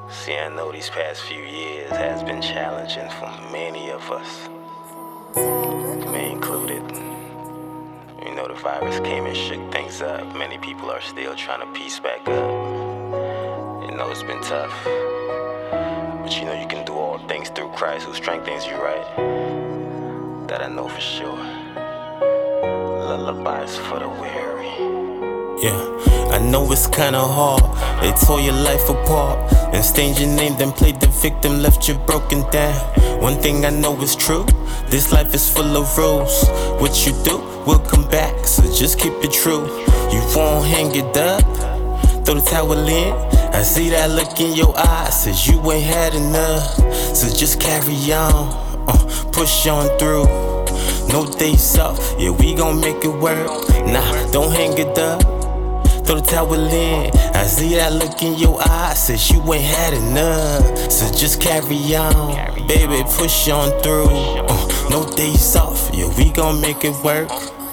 See, I know these past few years has been challenging for many of us, me included. You know, the virus came and shook things up. Many people are still trying to piece back up. You know, it's been tough, but you know you can do all things through Christ who strengthens you, right? That I know for sure. Lullabies for the weary. Yeah, I know it's kinda hard. They tore your life apart and stained your name, then played the victim, left you broken down. One thing I know is true, this life is full of rules. What you do will come back, so just keep it true. You won't hang it up, throw the towel in. I see that look in your eyes, says you ain't had enough. So just carry on, push on through. No days off, yeah, we gon' make it work. Nah, don't hang it up, throw the towel in. I see that look in your eyes, says you ain't had enough. So just carry on, baby, push on through. No days off, yeah, we gon' make it work.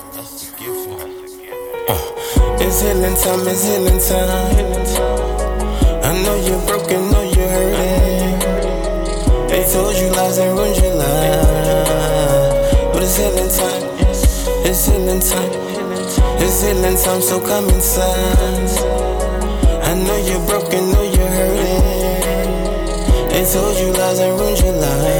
It's healing time, it's healing time. I know you're broken, know you're hurting. They told you lies and ruined your life, but it's healing time, it's healing time. It's healing time, so come inside. I know you're broken, know you're hurting. They told you lies and ruined your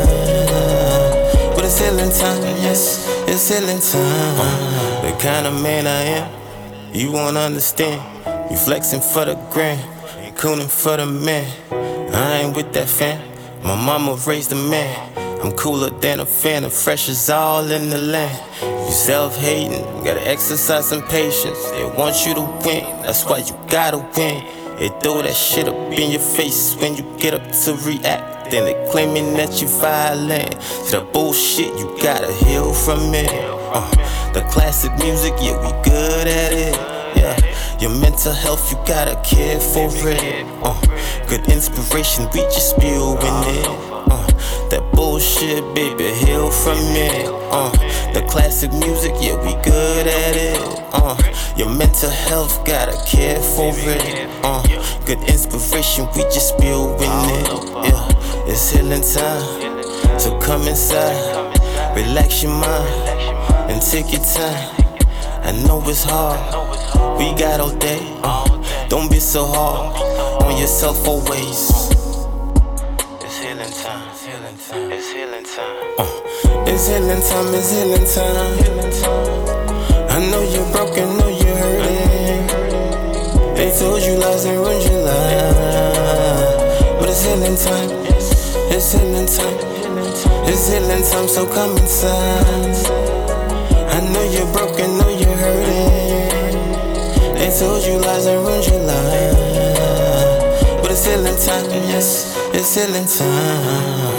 life, but it's healing time, yes, it's healing time. The kind of man I am, you won't understand. You flexing for the gram, and cooning for the man. I ain't with that fam, my mama raised a man. I'm cooler than a fan, the fresh is all in the land. You self-hating, gotta exercise some patience. They want you to win, that's why you gotta win. They throw that shit up in your face when you get up to react. Then they claiming that you violent. To the bullshit, you gotta heal from it. The classic music, yeah, we good at it. Yeah, your mental health, you gotta care for it. Good inspiration, we just spewing it. That bullshit, baby, heal from it. The classic music, yeah, we good at it. Your mental health, gotta care for it. Good inspiration, we just spewing it. Yeah, it's healing time, so come inside, relax your mind, and take your time. I know it's hard, we got all day. Don't be so hard on yourself always. It's healing time, it's healing time, it's healing time. It's healing time, it's healing time. I know you're broken, know you're hurting. They told you lies and ruined your life, but it's healing time, it's healing time. It's healing time, so come inside. I know you're broken, know you're hurting. They told you lies and ruined your life, but it's healing time, yes, it's healing time.